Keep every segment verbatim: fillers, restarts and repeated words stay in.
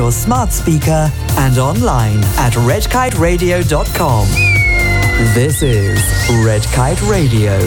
your smart speaker and online at red kite radio dot com. This is Red Kite Radio.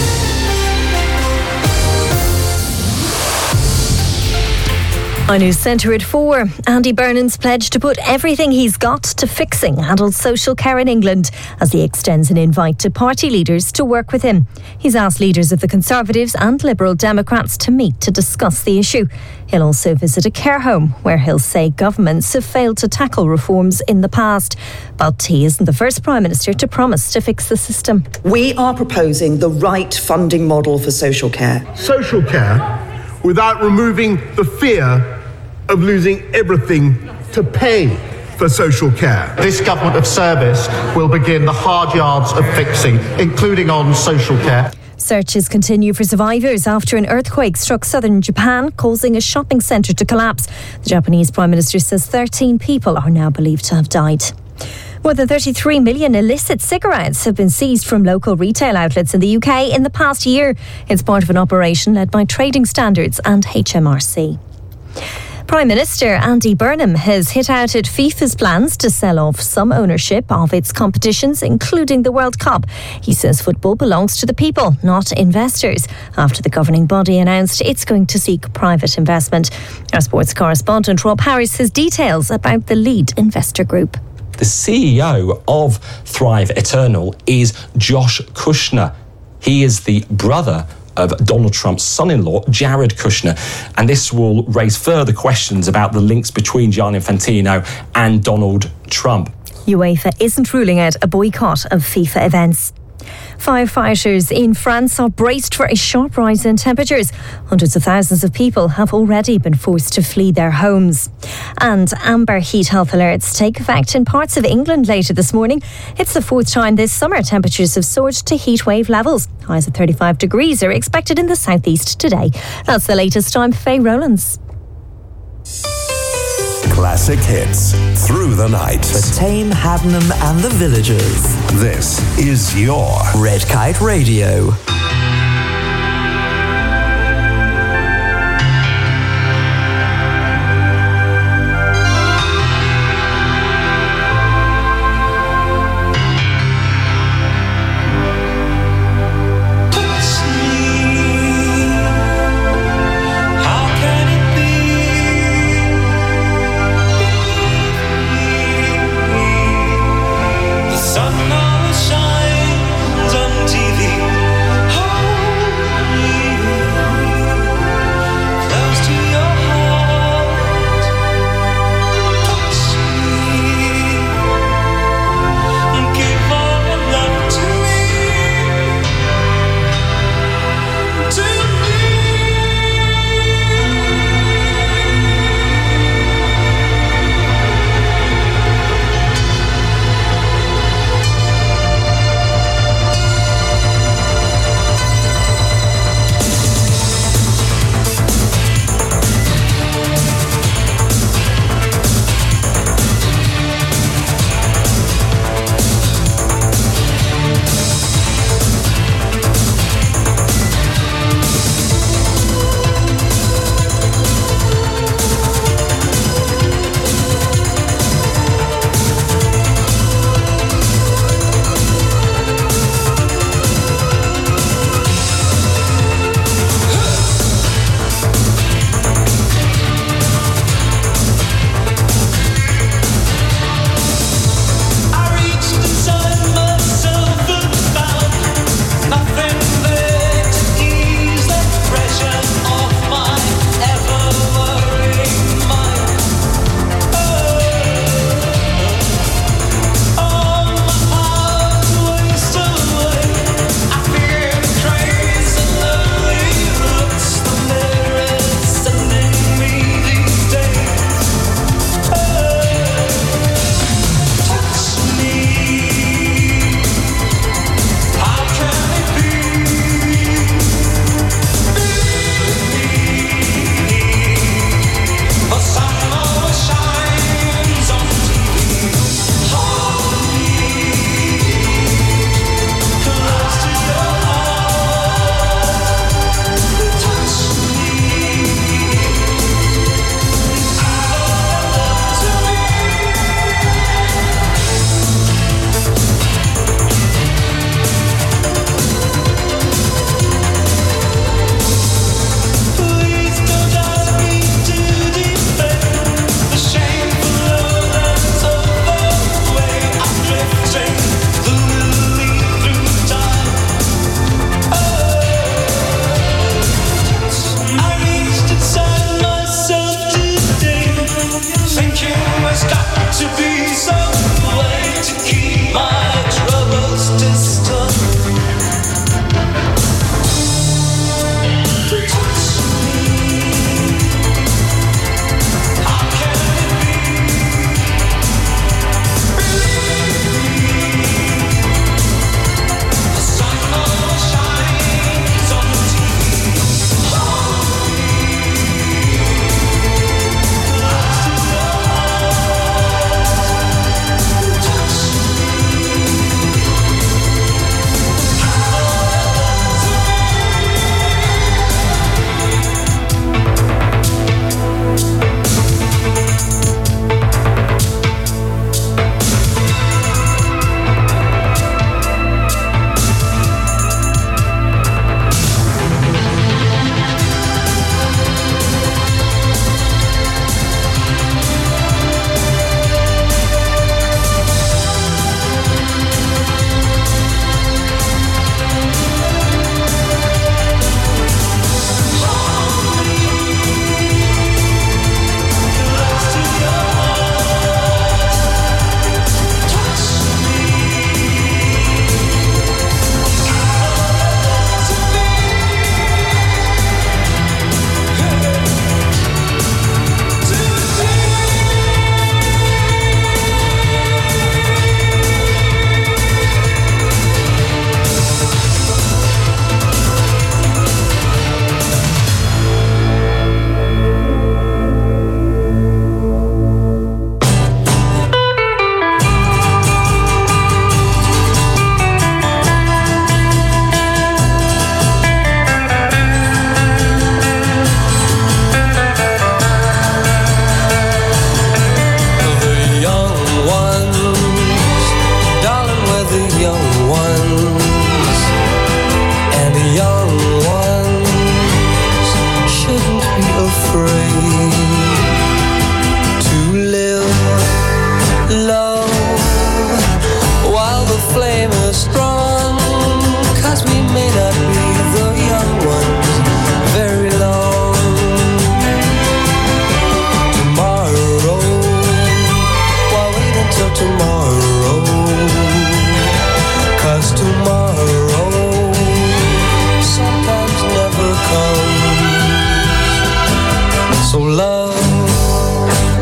On News Centre at four, Andy Burnham's pledged to put everything he's got to fixing adult social care in England as he extends an invite to party leaders to work with him. He's asked leaders of the Conservatives and Liberal Democrats to meet to discuss the issue. He'll also visit a care home where he'll say governments have failed to tackle reforms in the past. But he isn't the first Prime Minister to promise to fix the system. We are proposing the right funding model for social care. Social care without removing the fear of losing everything to pay for social care. This government of service will begin the hard yards of fixing, including on social care. Searches continue for survivors after an earthquake struck southern Japan, causing a shopping centre to collapse. The Japanese Prime Minister says thirteen people are now believed to have died. More than thirty-three million illicit cigarettes have been seized from local retail outlets in the U K in the past year. It's part of an operation led by Trading Standards and H M R C. Prime Minister Andy Burnham has hit out at FIFA's plans to sell off some ownership of its competitions, including the World Cup. He says football belongs to the people, not investors, after the governing body announced it's going to seek private investment. Our sports correspondent Rob Harris has details about the lead investor group. The C E O of Thrive Eternal is Josh Kushner. He is the brother of Donald Trump's son-in-law, Jared Kushner. And this will raise further questions about the links between Gianni Infantino and Donald Trump. UEFA isn't ruling out a boycott of FIFA events. Firefighters in France are braced for a sharp rise in temperatures. Hundreds of thousands of people have already been forced to flee their homes. And amber heat health alerts take effect in parts of England later this morning. It's the fourth time this summer temperatures have soared to heat wave levels. Highs of thirty-five degrees are expected in the southeast today. That's the latest. I'm Faye Rowlands. Classic hits through the night. For Tame, Haddenham and the Villagers. This is your Red Kite Radio. Sun now shines on T V.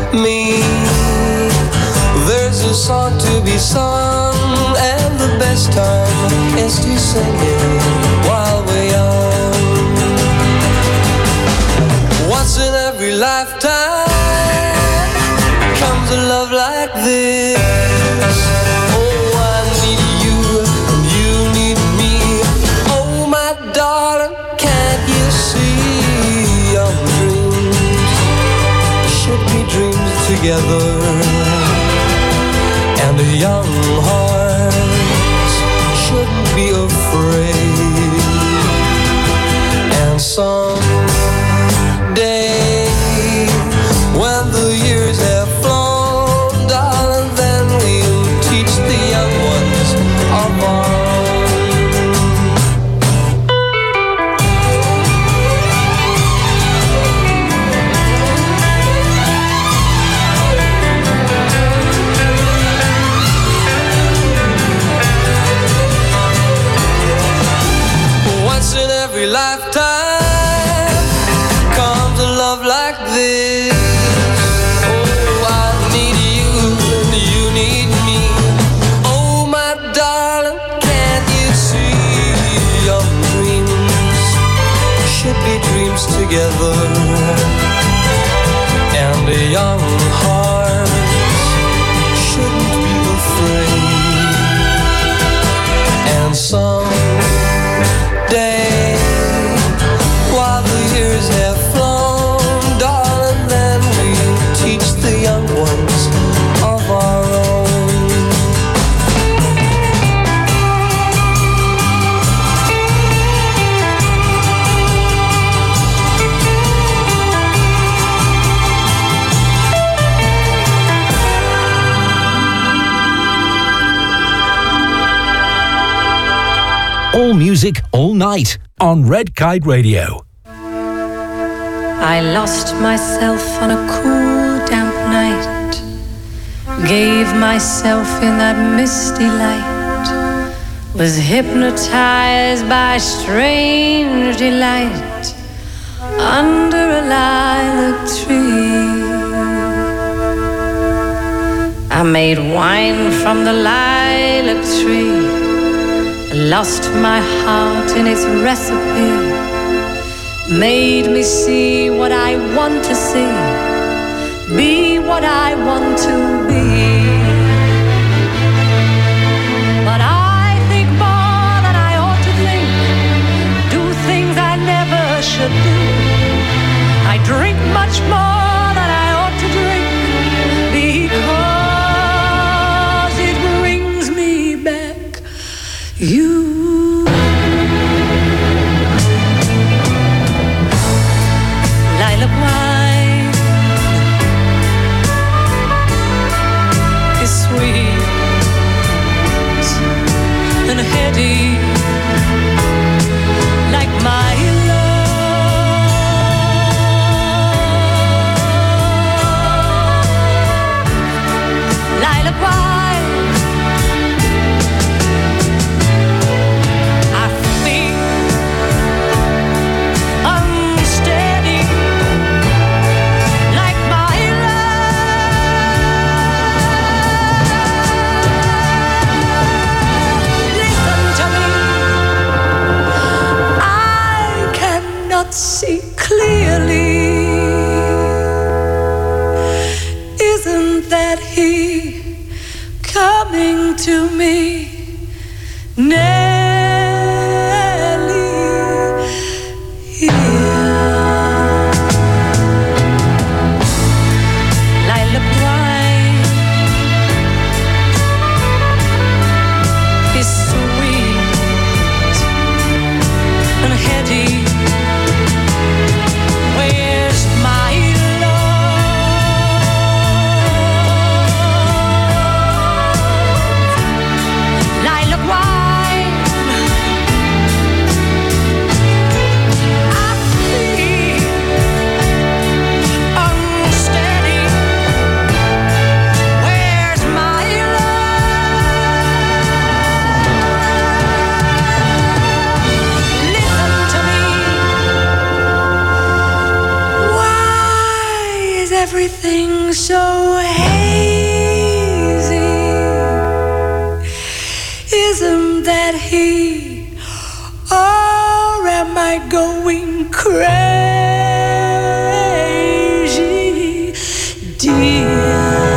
me. There's a song to be sung, and the best time is to sing it while we're young. Once in every lifetime comes a love like this. Oh, I need you, and you need me. Oh, my darling, can't you see? Young dreams should be dreams together, and the young hearts shouldn't be afraid. And someday, when the years have flown, darling, then we'll teach the young ones of our lifetime comes a love like this. Oh, I need you and you need me. Oh, my darling, can't you see? Young dreams should be dreams together, and the young hearts shouldn't be afraid. And someday, have flown, darling, then we'll teach the young ones of our own. All music, all night on Red Kite Radio. I lost myself on a cool, damp night, gave myself in that misty light, was hypnotized by strange delight under a lilac tree. I made wine from the lilac tree, lost my heart in its recipe, made me see what I want to see, be what I want to be. But I think more than I ought to think, do things I never should do. I drink much more than I ought to drink, because it brings me back you. Lilac wine is sweet and heady, like my love. Lilac wine, I feel unsteady, like my love. Listen to me, I cannot see clearly. Isn't that he coming to me? Nelly, here. Lilac wine is sweet and heady. Where's my love? Lilac wine so hazy. Isn't that he? Or am I going crazy, dear?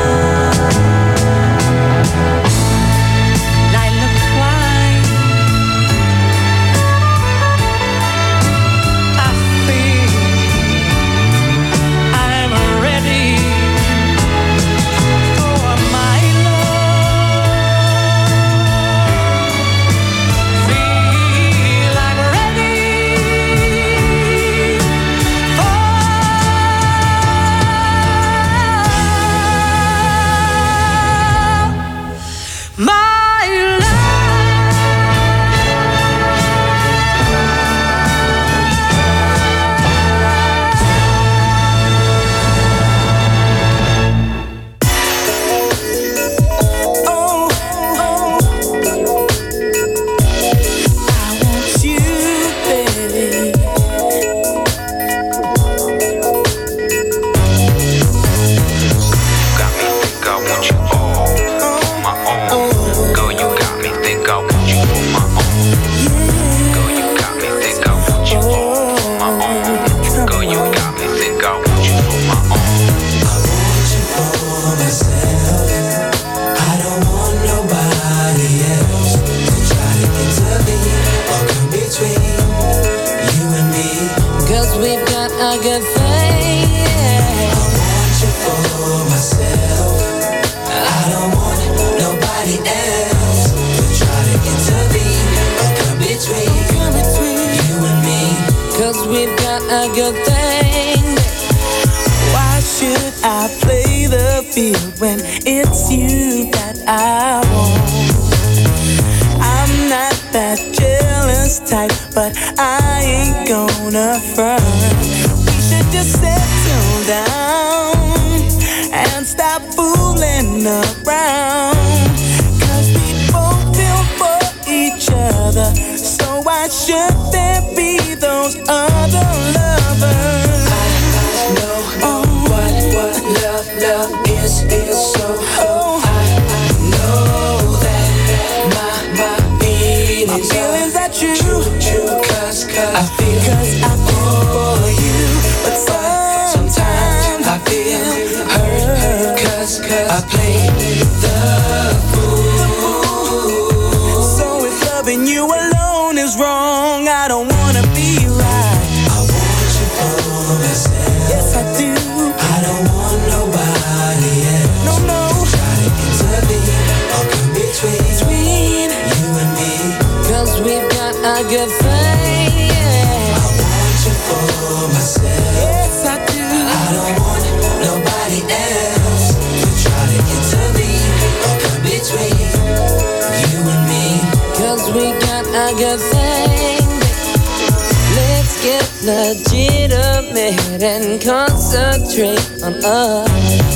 Legitimate and concentrate on us.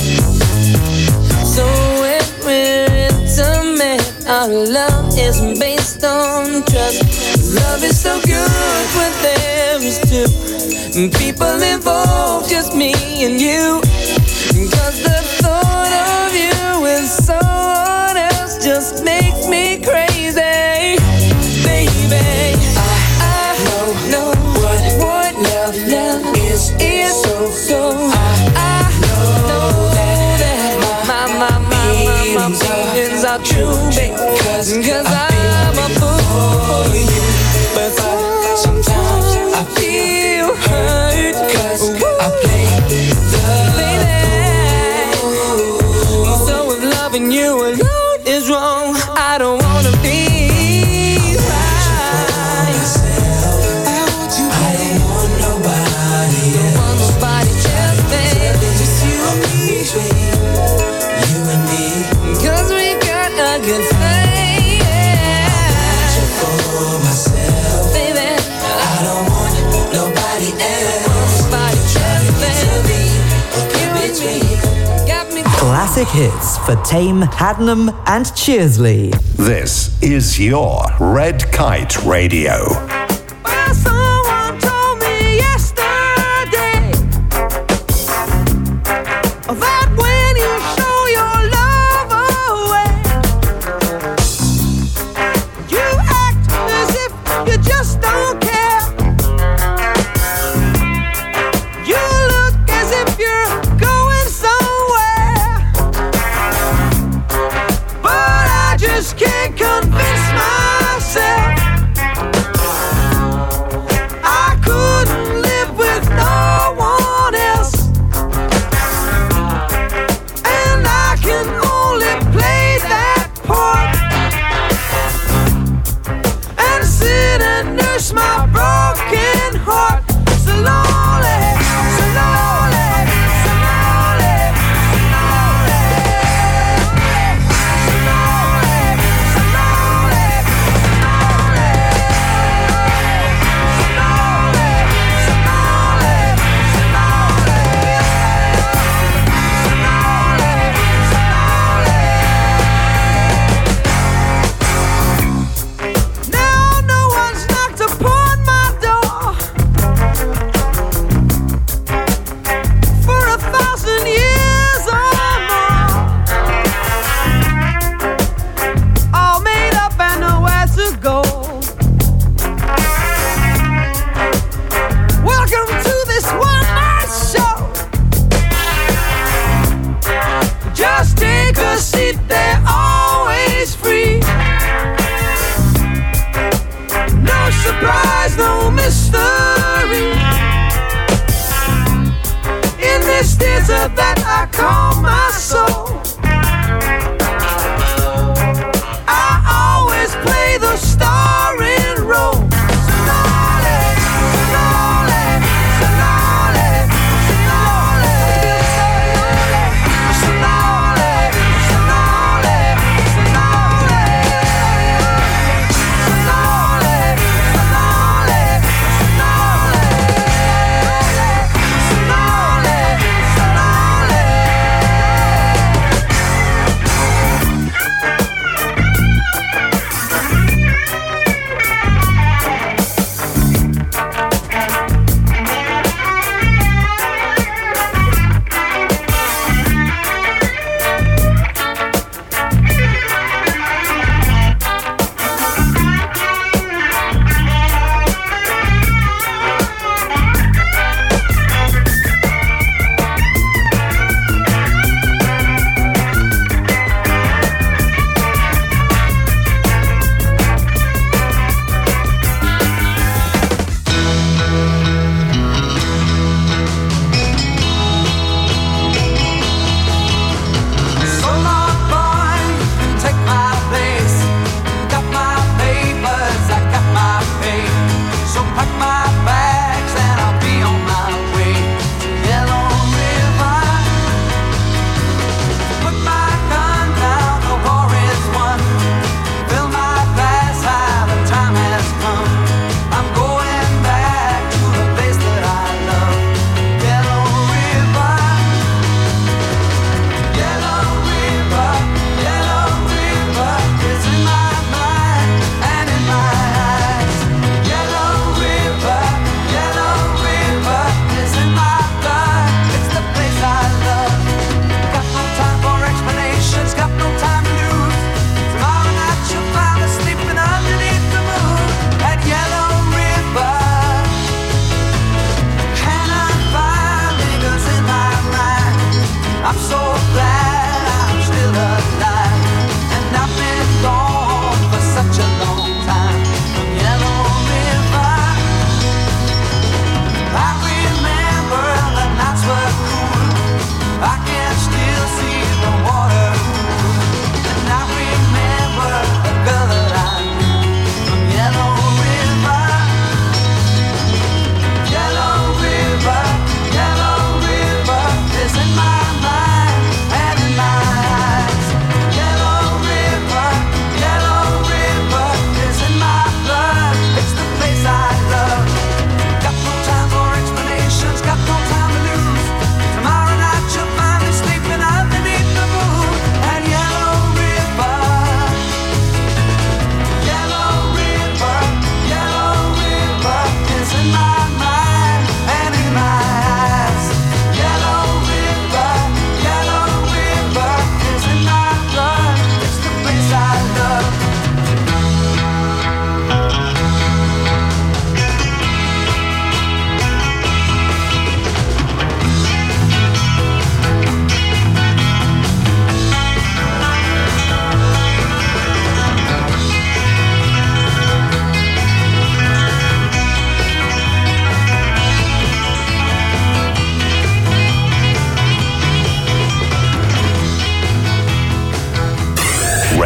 So when we're intimate, our love is based on trust. Love is so good when there is two people involved, just me and you. Cause the thought of you with someone else just makes me crazy, baby. Love is, is so, so I, I know that, that my, my, my, my, my feelings are true, babe. Cause, Cause I'm a fool for you. But sometimes I feel hurt Cause I play the fool. So if loving you alone is wrong, I don't wanna be Classic hits for Tame, Haddenham and Cheersley. This is your Red Kite Radio. Well, someone told me yesterday that when you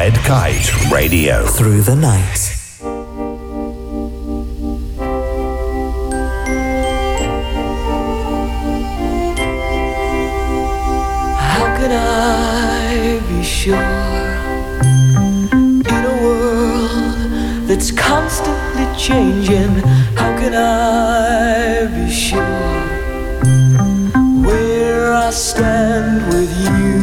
Red Kite Radio. Through the night. How can I be sure in a world that's constantly changing? How can I be sure where I stand with you?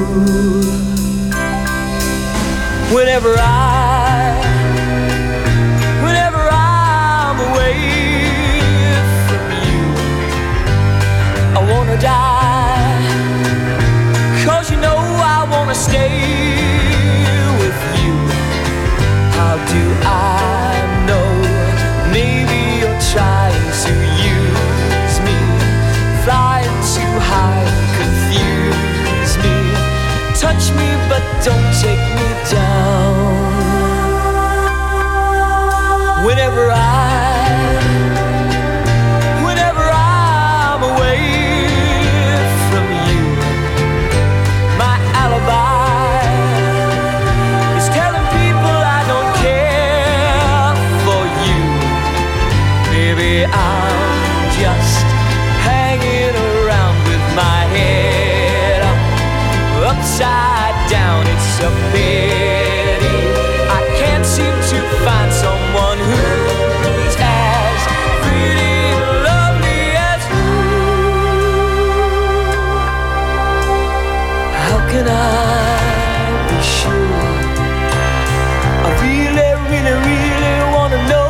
Whenever I, whenever I'm away from you, I wanna die, 'cause you know I wanna stay with you. How do I know? Maybe you're trying to use me, flying too high, confuse me. Touch me, but don't take me down. Whenever I, whenever I'm away from you, my alibi is telling people I don't care for you. Maybe I'm just hanging around with my head up, upside down. It's a pity I can't seem to find someone who's as pretty and lovely as you. How can I be sure? I really, really, really wanna know.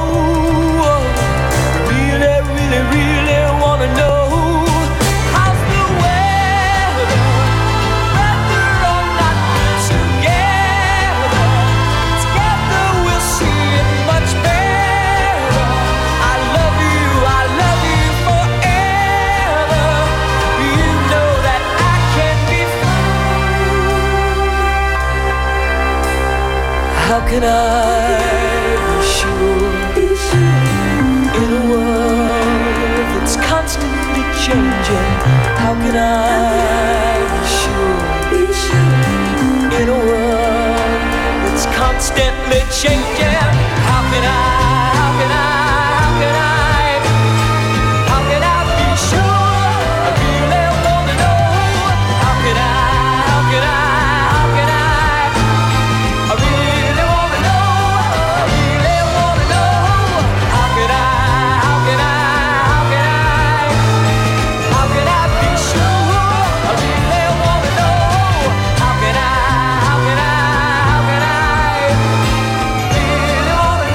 Really, really, really wanna know. How's the weather? Whether or not together, together we'll see it much better. I love you, I love you forever. You know that I can't be fooled. How can I be sure in a world that's constantly changing? How can I be sure in a world that's constantly changing? How can I, how can I, how can I, how can I be sure? I really wanna know. How can I, how can I, how can I, I really wanna know. I really wanna know. How can I, how can I, how can I, how can I be sure? I really wanna know. How can I, how can I, how can I really wanna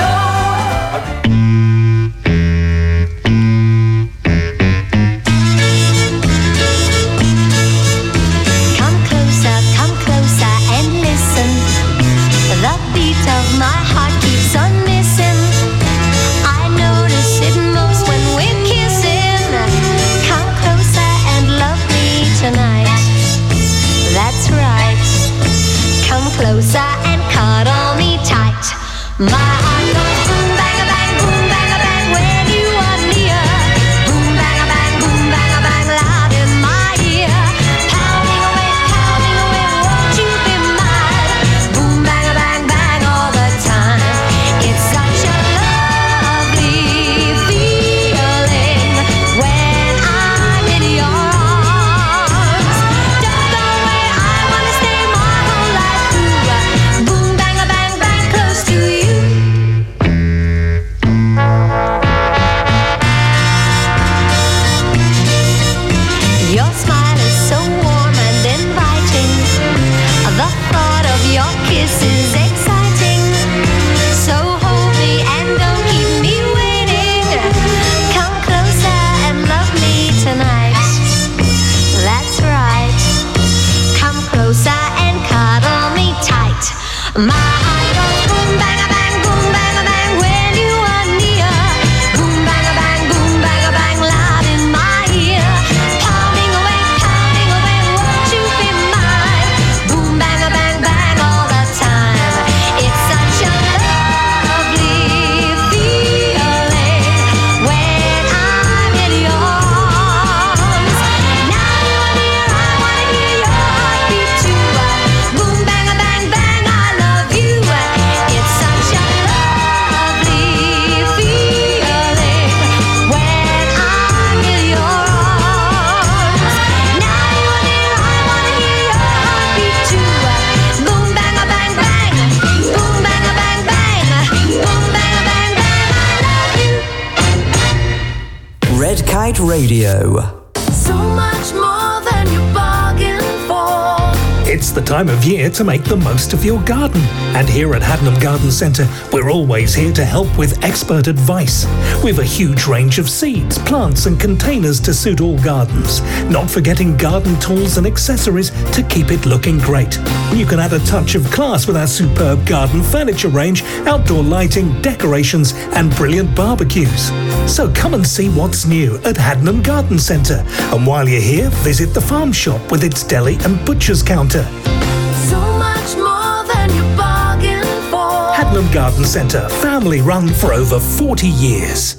Kite Radio. So much more than you bargained for. It's the time of year to make the most of your garden. And here at Haddenham Garden Centre, we're always here to help with expert advice. We've a huge range of seeds, plants and containers to suit all gardens. Not forgetting garden tools and accessories to keep it looking great. You can add a touch of class with our superb garden furniture range, outdoor lighting, decorations and brilliant barbecues. So come and see what's new at Haddenham Garden Centre. And while you're here, visit the farm shop with its deli and butcher's counter. So much more than you bargained for. Haddenham Garden Centre, family run for over forty years.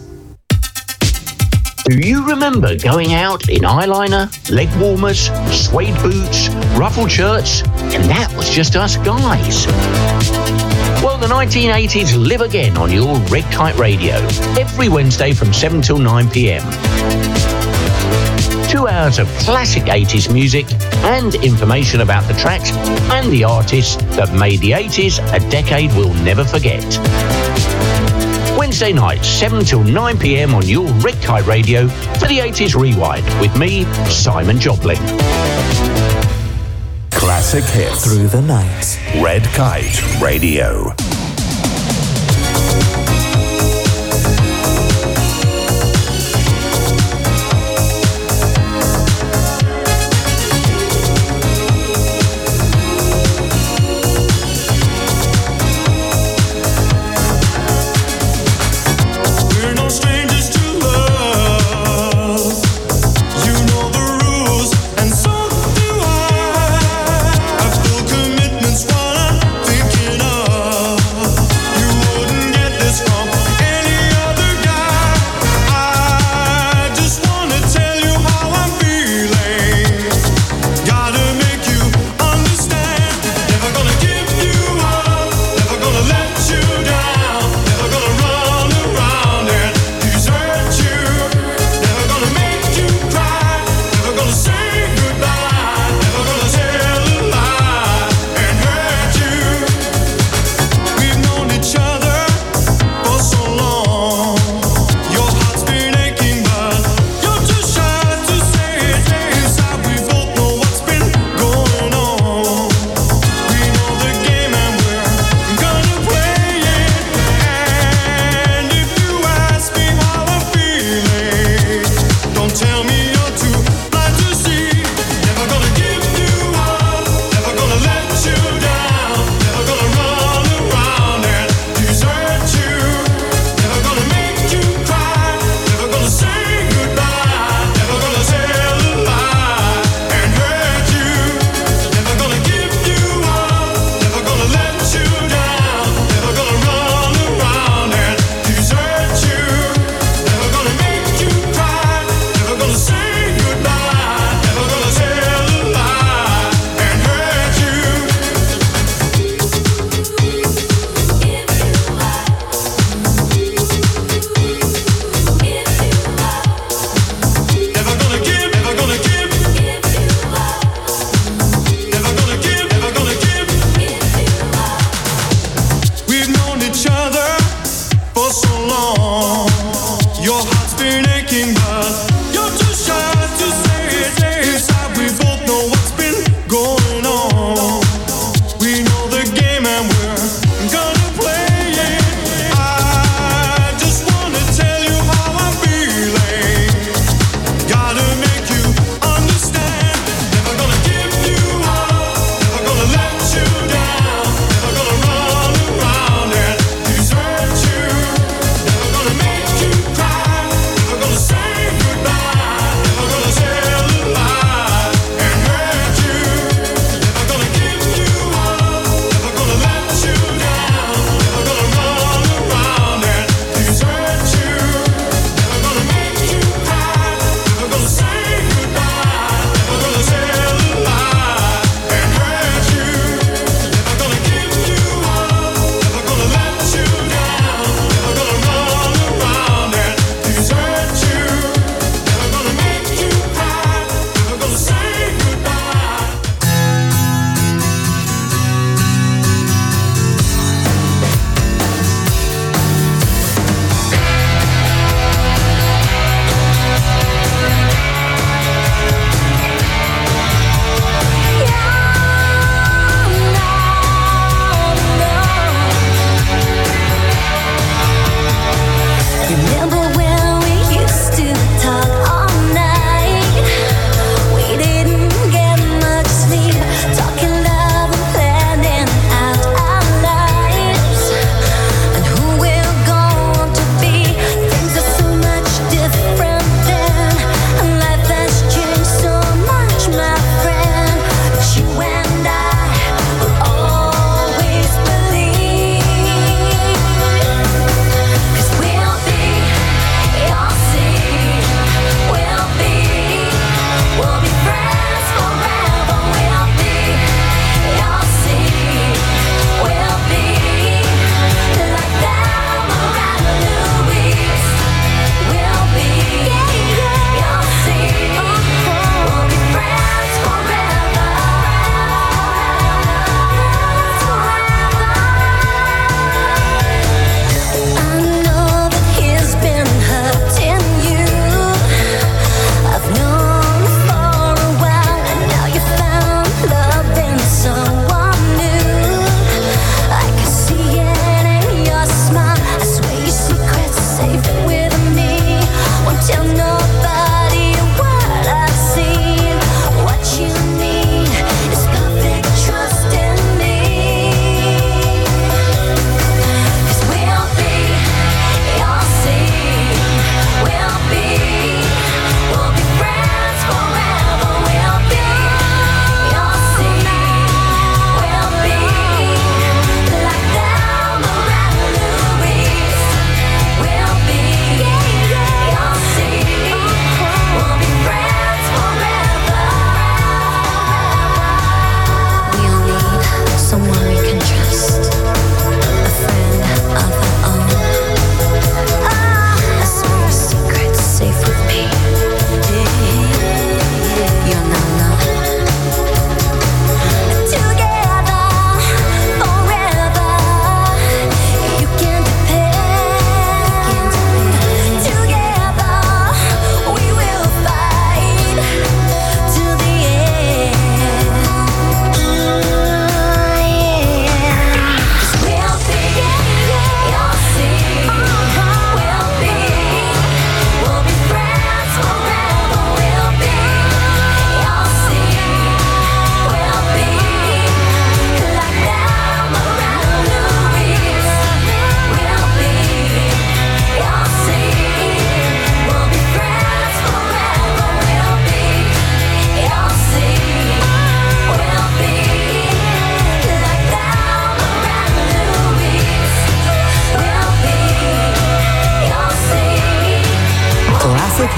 Do you remember going out in eyeliner, leg warmers, suede boots, ruffled shirts, and that was just us guys? Well, the nineteen eighties live again on your Red Kite Radio, every Wednesday from seven till nine p.m. Two hours of classic eighties music and information about the tracks and the artists that made the eighties a decade we'll never forget. Wednesday nights, seven till nine p.m. on your Red Kite Radio for the eighties Rewind with me, Simon Jobling. Classic hits Through the night. Red Kite Radio. Commitments while I'm thinking of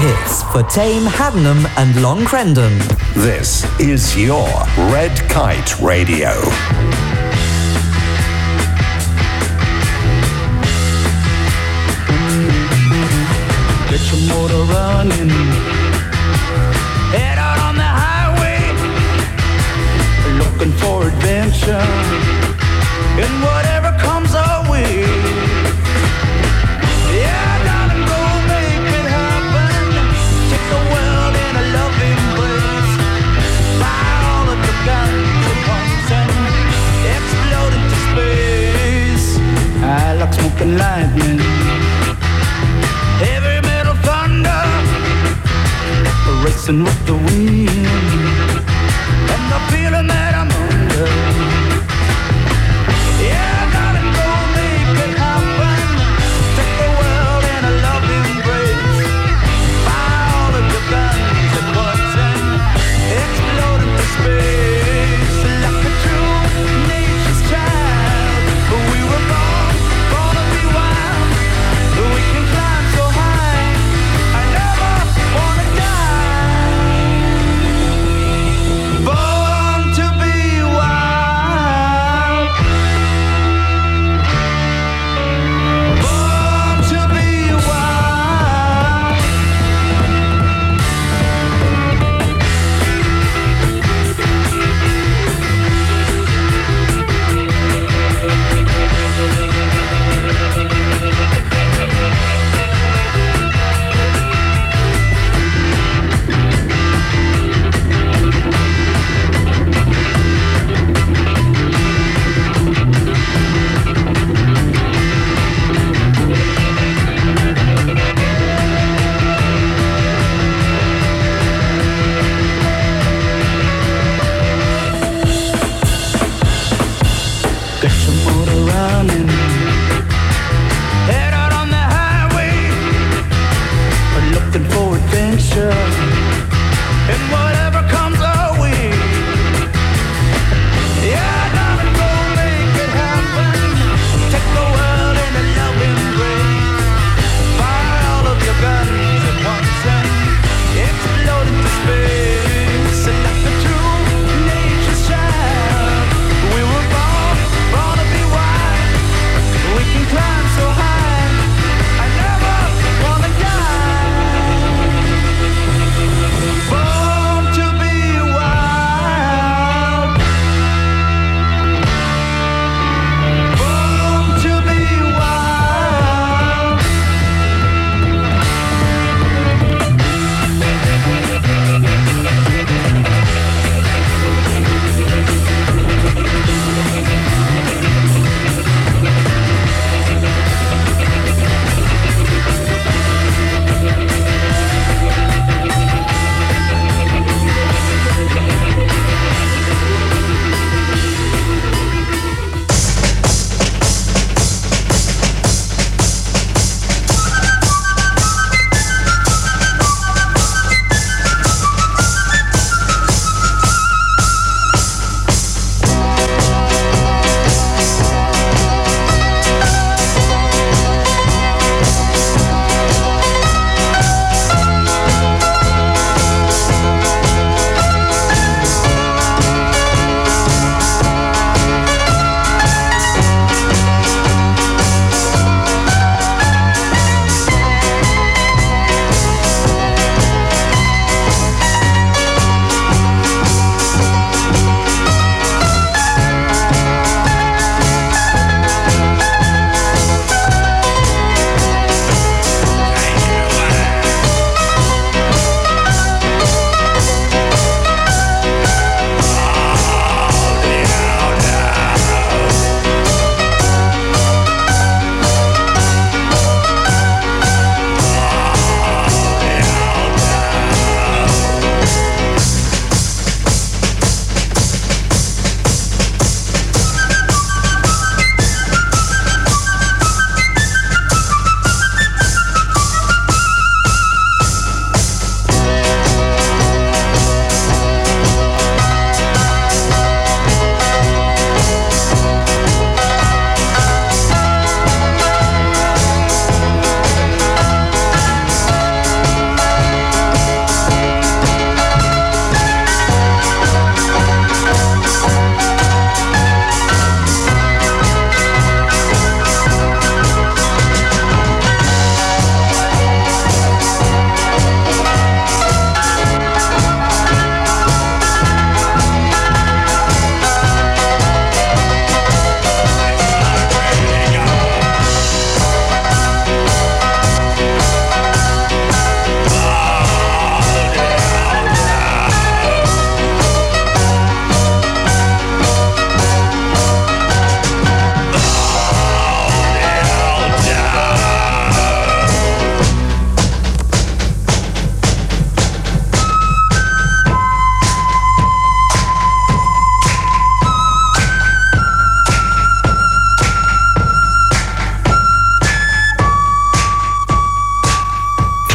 hits for Tame, Haddenham and Long Crendon. This is your Red Kite Radio. Get your motor running. Head out on the highway, looking for adventure, and whatever comes our way. Yeah, darling, go make it happen. Take the world in a loving embrace. Buy all of the guns at once and explode into space. I like smoking lightning, heavy metal thunder, racing with the wind, and the feeling that I'm under. Yeah, darling, go make it happen. Take the world in a loving embrace. Buy all of your guns at once and explode into space. Like a true nature's child, we were born, born to be wild. We can climb so high, I never wanna die. Born to be wild. Born to be wild. Get your motor running. Head out on the highway, looking for adventure, and whatever comes our way. Yeah, darling, go make it happen. Take the world in a loving embrace. Fire all of your guns at once and explode into space. Like a true nature's child, we were born, born to be wild. We can climb so high, I never wanna die. Born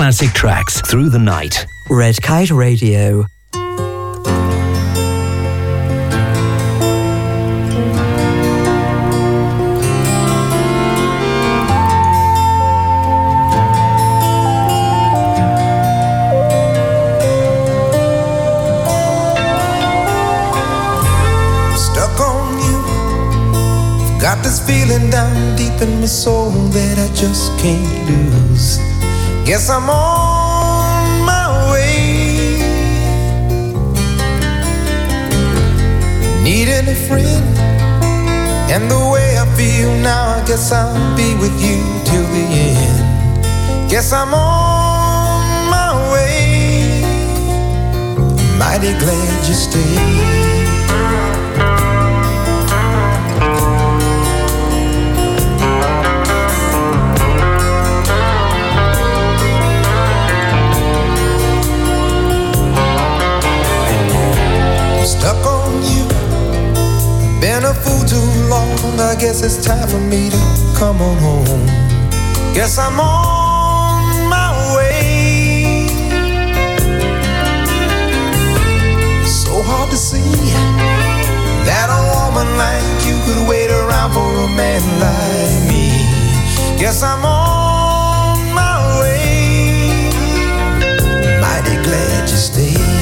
classic tracks through the night. Red Kite Radio. Got this feeling down deep in my soul that I just can't lose. Guess I'm on my way. Needing a friend, and the way I feel now, I guess I'll be with you till the end. Guess I'm on my way. Mighty glad you stayed. Stuck on you, been a fool too long. I guess it's time for me to come on home. Guess I'm on my way. So hard to see that a woman like you could wait around for a man like me. Guess I'm on my way. Mighty glad you stayed.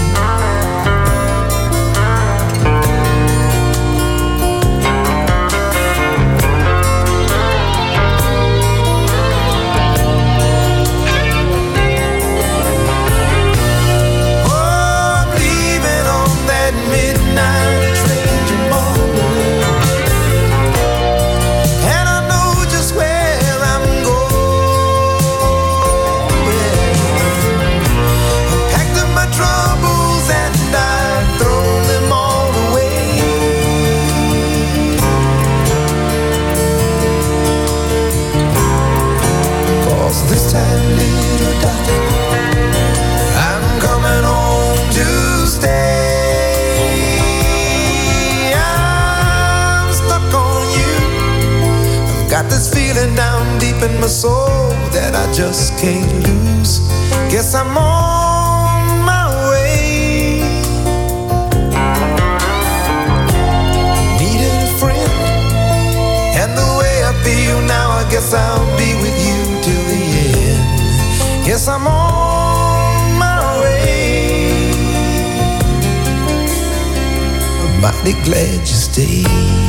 Got this feeling down deep in my soul that I just can't lose. Guess I'm on my way. Needed a friend, and the way I feel now, I guess I'll be with you till the end. Guess I'm on my way. I'm mighty glad you stayed.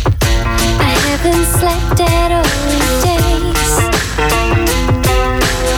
I haven't slept at all days.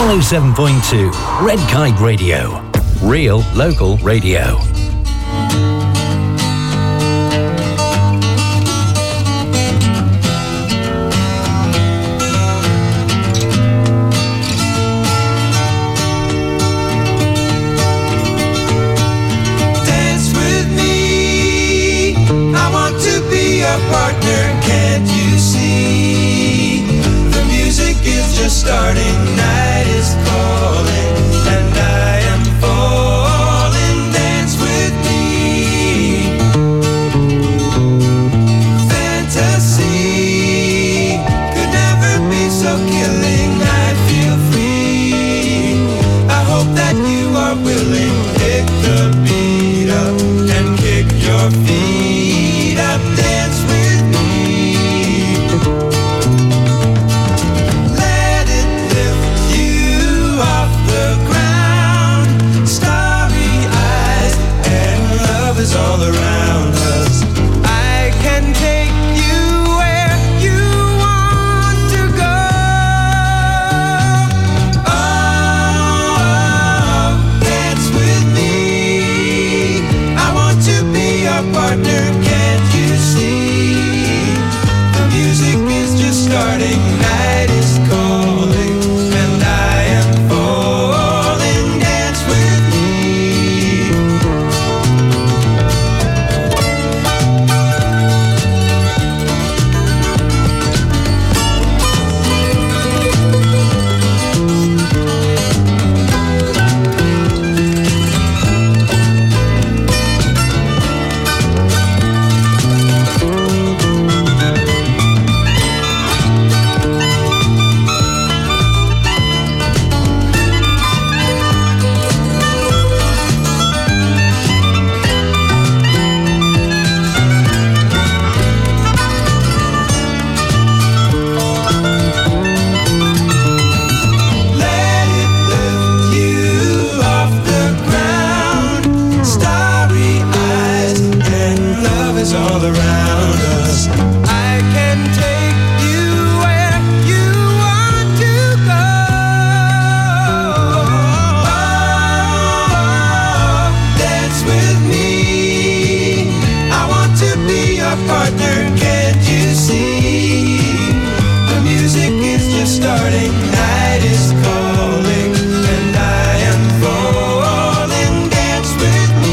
one oh seven point two Red Kite Radio. Real local radio. Dance with me. I want to be a partner. Can't you see? The music is just starting. Night is calling, and I am falling. Dance with me. Fantasy could never be so killing. I feel free. I hope that you are willing. Pick the beat up and kick your feet up. Dance with me. Let it lift you off the ground. Starry eyes and love is all around us. I can take you where you want to go. Oh, dance with me. I want to be your partner. Can't you see? The music is just starting. Night is calling, and I am falling. Dance with me. Let it lift you off the ground. Starry eyes and love is all around us. I can take you where you want to go. Oh, dance with me. I want to be your partner. Can't you see? The music is just starting. Night is calling, and I am falling. Dance with me.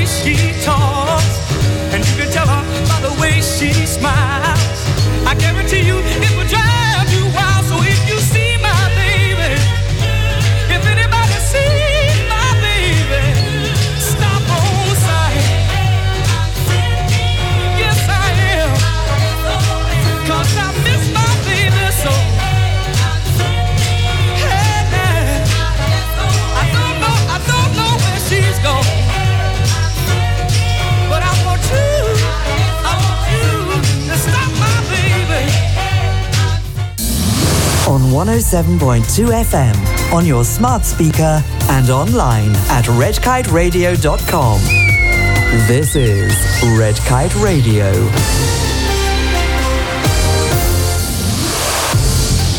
she talks, and you can tell her by the way she smiles. I guarantee you it will drive you wild. So if you see my baby, if anybody sees my baby, stop on sight. Yes, I am, 'cause I miss my baby so. Hey, I don't know, I don't know where she's gone, but I want you, I want you to stop my baby. On one oh seven point two F M, on your smart speaker and online at red kite radio dot com. This is Red Kite Radio.